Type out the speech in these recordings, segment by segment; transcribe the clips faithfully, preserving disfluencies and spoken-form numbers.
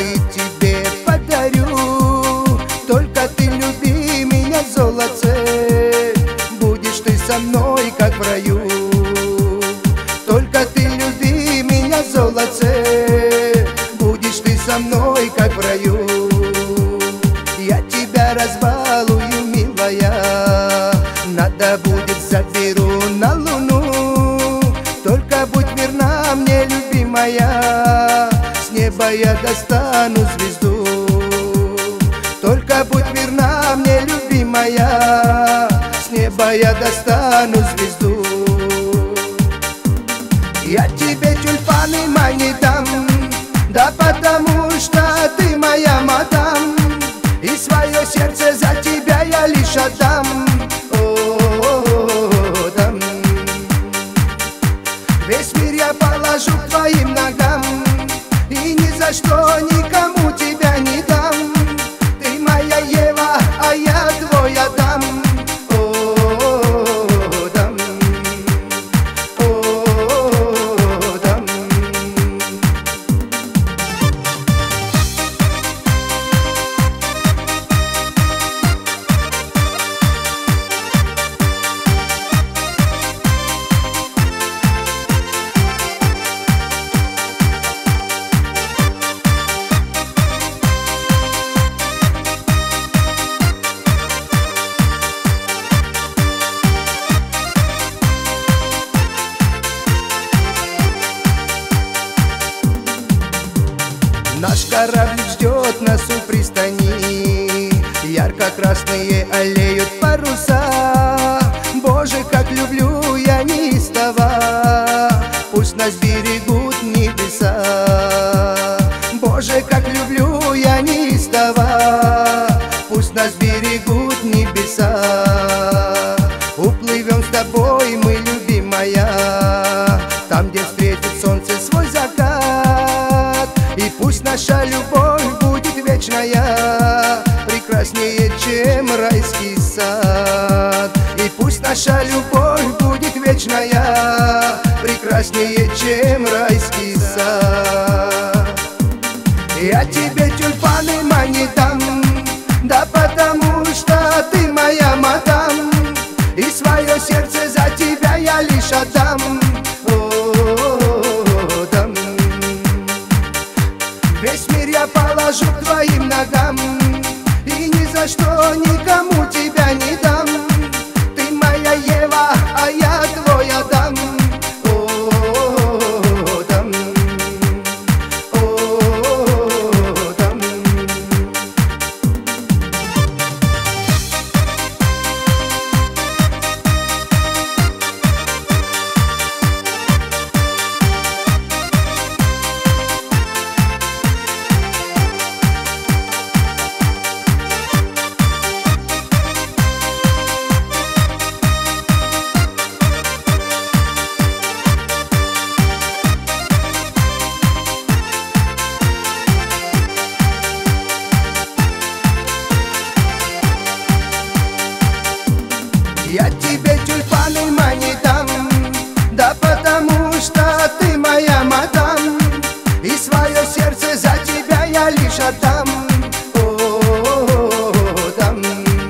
цветы тебе подарю. Только ты люби меня, золотце, будешь ты со мной, как в раю. Только ты люби меня, золотце, будешь ты со мной, как в раю. Я тебя разбалую, милая, надо будет заберу на луну. Только будь верна мне, любимая, с неба я достану звезду. Только будь верна мне, любимая, с неба я достану звезду. Я тебе тюльпаны мои дам, да потому что ты моя мадам, и свое сердце за тебя я лишь отдам. О, дам. Весь мир я положу к твоим ногам, и ни за что никому тебя не дам. Ты моя Ева, а я твой Адам. О, дам. О, дам. Наш корабль ждет нас у пристани, ярко-красные аллеют паруса. Боже, как люблю я неистово, пусть нас берегут небеса. Боже, как люблю я неистово, пусть нас берегут небеса. Уплывем с тобой мы, любимая, там, где встретит солнце свой закат. И пусть наша любовь будет вечная, прекраснее, чем райский сад. И пусть наша любовь будет вечная, прекраснее, чем райский сад. Я тебе тюльпаны мои дам, да потому что ты моя мадам, и свое сердце за тебя я лишь отдам. О, дам. Весь мир я положу к твоим ногам, и ни за что никому тебя не дам. Ты моя Ева, а я твой Адам. О, дам. О, дам. Я тебе тюльпаны мои дам, да потому что ты моя мадам, и свое сердце за тебя я лишь отдам. О, дам.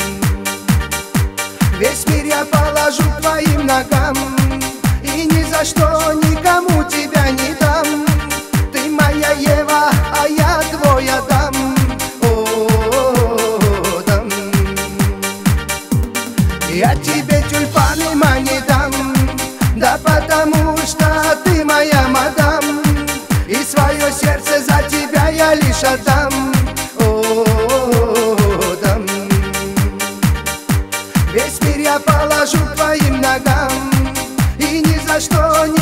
Весь мир я положу к твоим ногам, и ни за что никому тебя не дам. Ты моя Ева, а я твой Адам. О, дам. Я тебе тюльпаны мои дам, да потому что ты моя мадам, и свое сердце за тебя я лишь отдам. О, дам. Весь мир я положу к твоим ногам, и ни за что не